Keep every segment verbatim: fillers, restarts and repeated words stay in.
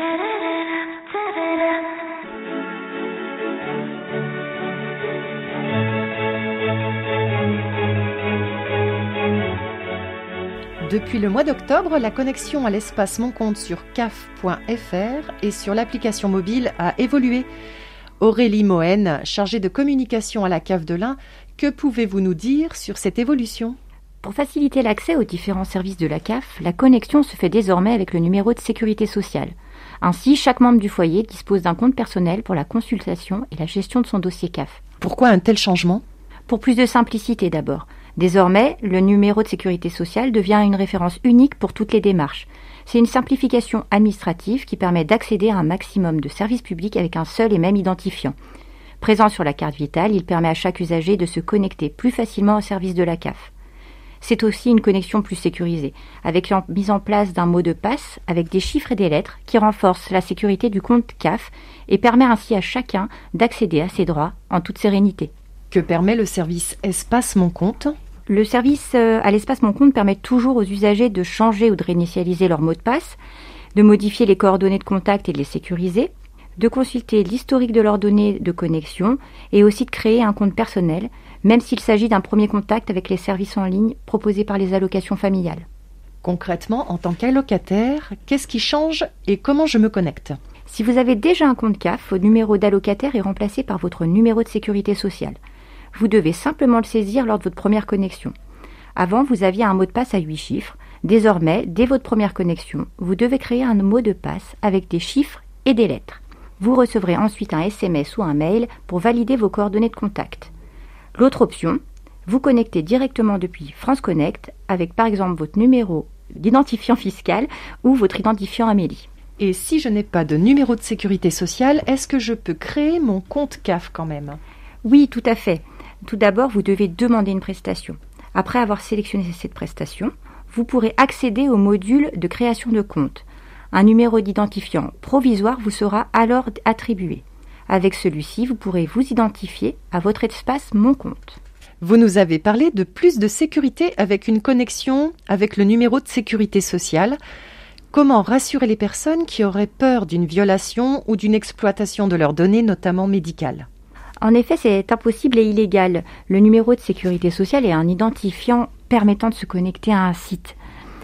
Depuis le mois d'octobre, la connexion à l'espace Mon Compte sur C A F point F R et sur l'application mobile a évolué. Aurélie Mohen, chargée de communication à la C A F de l'Ain, que pouvez-vous nous dire sur cette évolution ? Pour faciliter l'accès aux différents services de la C A F, la connexion se fait désormais avec le numéro de sécurité sociale. Ainsi, chaque membre du foyer dispose d'un compte personnel pour la consultation et la gestion de son dossier C A F. Pourquoi un tel changement ? Pour plus de simplicité d'abord. Désormais, le numéro de sécurité sociale devient une référence unique pour toutes les démarches. C'est une simplification administrative qui permet d'accéder à un maximum de services publics avec un seul et même identifiant. Présent sur la carte vitale, il permet à chaque usager de se connecter plus facilement au service de la C A F. C'est aussi une connexion plus sécurisée, avec la mise en place d'un mot de passe avec des chiffres et des lettres qui renforce la sécurité du compte C A F et permet ainsi à chacun d'accéder à ses droits en toute sérénité. Que permet le service Espace Mon Compte ? Le service à l'espace Mon Compte permet toujours aux usagers de changer ou de réinitialiser leur mot de passe, de modifier les coordonnées de contact et de les sécuriser, de consulter l'historique de leurs données de connexion et aussi de créer un compte personnel, même s'il s'agit d'un premier contact avec les services en ligne proposés par les allocations familiales. Concrètement, en tant qu'allocataire, qu'est-ce qui change et comment je me connecte ? Si vous avez déjà un compte C A F, votre numéro d'allocataire est remplacé par votre numéro de sécurité sociale. Vous devez simplement le saisir lors de votre première connexion. Avant, vous aviez un mot de passe à huit chiffres. Désormais, dès votre première connexion, vous devez créer un mot de passe avec des chiffres et des lettres. Vous recevrez ensuite un S M S ou un mail pour valider vos coordonnées de contact. L'autre option, vous connectez directement depuis France Connect avec par exemple votre numéro d'identifiant fiscal ou votre identifiant Amélie. Et si je n'ai pas de numéro de sécurité sociale, est-ce que je peux créer mon compte C A F quand même ? Oui, tout à fait. Tout d'abord, vous devez demander une prestation. Après avoir sélectionné cette prestation, vous pourrez accéder au module de création de compte. Un numéro d'identifiant provisoire vous sera alors attribué. Avec celui-ci, vous pourrez vous identifier à votre espace Mon Compte. Vous nous avez parlé de plus de sécurité avec une connexion avec le numéro de sécurité sociale. Comment rassurer les personnes qui auraient peur d'une violation ou d'une exploitation de leurs données, notamment médicales ? En effet, c'est impossible et illégal. Le numéro de sécurité sociale est un identifiant permettant de se connecter à un site.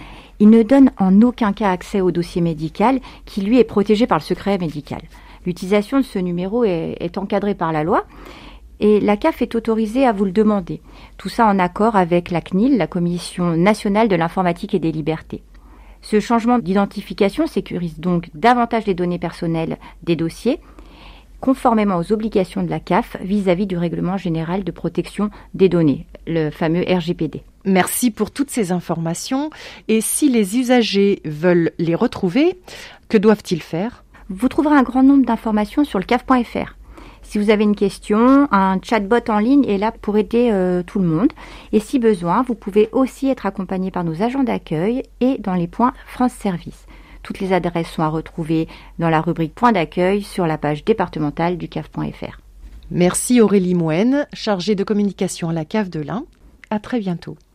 Il ne donne en aucun cas accès au dossier médical qui, lui, est protégé par le secret médical. L'utilisation de ce numéro est, est encadrée par la loi et la C A F est autorisée à vous le demander. Tout ça en accord avec la C N I L, la Commission nationale de l'informatique et des libertés. Ce changement d'identification sécurise donc davantage les données personnelles des dossiers, conformément aux obligations de la C A F vis-à-vis du Règlement général de protection des données, le fameux R G P D. Merci pour toutes ces informations. Et si les usagers veulent les retrouver, que doivent-ils faire ? Vous trouverez un grand nombre d'informations sur le C A F point F R. Si vous avez une question, un chatbot en ligne est là pour aider euh, tout le monde. Et si besoin, vous pouvez aussi être accompagné par nos agents d'accueil et dans les points France Service. Toutes les adresses sont à retrouver dans la rubrique Point d'accueil sur la page départementale du C A F point F R. Merci Aurélie Mohen, chargée de communication à la C A F de l'Ain. À très bientôt.